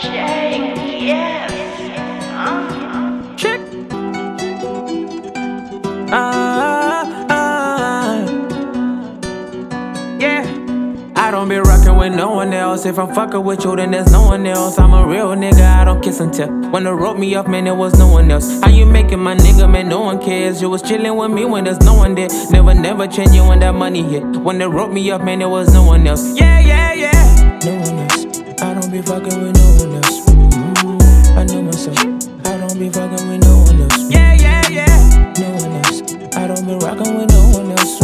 Yes. Check. Yeah. I don't be rockin' with no one else. If I'm fuckin' with you, then there's no one else. I'm a real nigga, I don't kiss and tell. When they wrote me up, man, there was no one else. How you making my nigga, man, no one cares. You was chillin' with me when there's no one there. Never changing when that money hit. When they wrote me up, man, there was no one else. Yeah. No one else. I don't be fuckin' with no one else. I know myself. I don't be fucking with no one else. Yeah. No one else. I don't be rocking with no one else.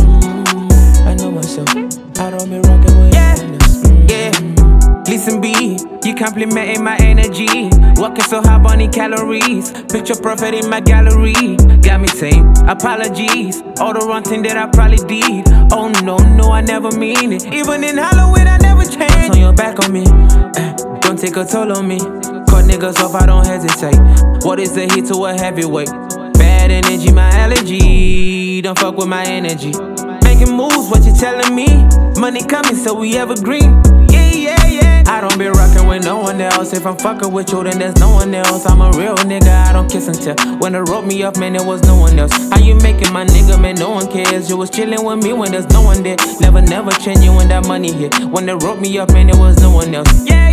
I know myself. I don't be rocking with no one else. Yeah. Listen, B, you complimenting my energy. Working so hard, burning calories. Picture perfect in my gallery. Got me saying apologies. All the wrong thing that I probably did. Oh no, I never mean it. Even in Halloween, I never change. Turn your back on me. Don't take a toll on me. Cut niggas off, I don't hesitate. What is the heat to a heavyweight? Bad energy, my allergy. Don't fuck with my energy. Making moves, what you telling me? Money coming, so we evergreen. Yeah. I don't be rockin' with no one else. If I'm fuckin' with you, then there's no one else. I'm a real nigga, I don't kiss and tell. When they wrote me up, man, there was no one else. How you making my nigga, man, no one cares. You was chillin' with me when there's no one there. Never changing when that money hit. When they wrote me up, man, there was no one else. Yeah.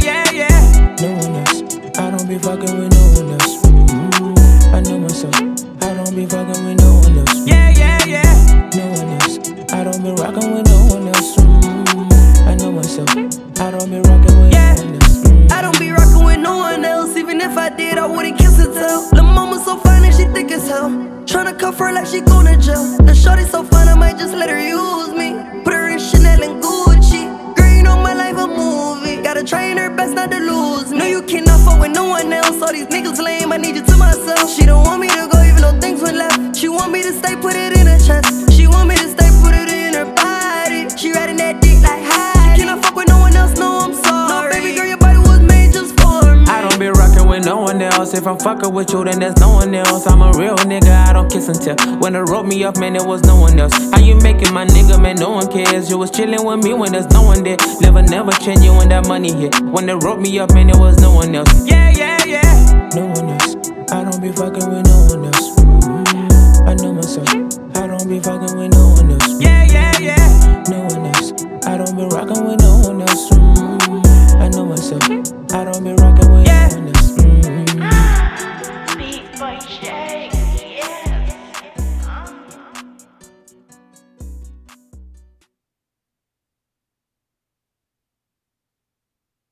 No one else. I don't be fucking with no one else. I know myself. I don't be fucking with no one else. Yeah. No one else. I don't be rocking with no one else. I know myself. I don't be rocking with no one else. I don't be rocking with no one else. Even if I did, I wouldn't kiss and tell. Lil' mama so fine and she thick as hell. Tryna cuff her like she going to jail. The shorty so fine, I might just let her use me. Put her in Chanel and Gucci. Girl, you know my life a movie. Gotta try her best not to lose me. No, you cannot fuck with no one else. All these niggas lame, I need you to myself. She don't want me to go even though things went left. She want me to stay, put it in her chest. She want me to stay, put it in her body. She riding that dick like high. She cannot fuck with no one else, no, I'm sorry. No, baby girl, your body was made just for me. I don't be rockin' with no one else. If I'm fuckin' with you, then there's no one else. I'm a real nigga, I don't kiss and tell. When they wrote me up, man, there was no one else. How you making my nigga, man, no one cares. You was chillin' with me when there's no one there. Never changing when that money hit. When they wrote me up, man, there was no one else. Yeah. No one else. I don't be fucking with no one else. I know myself. I don't be fucking with no one else. Yeah. No one else. I don't be rocking with no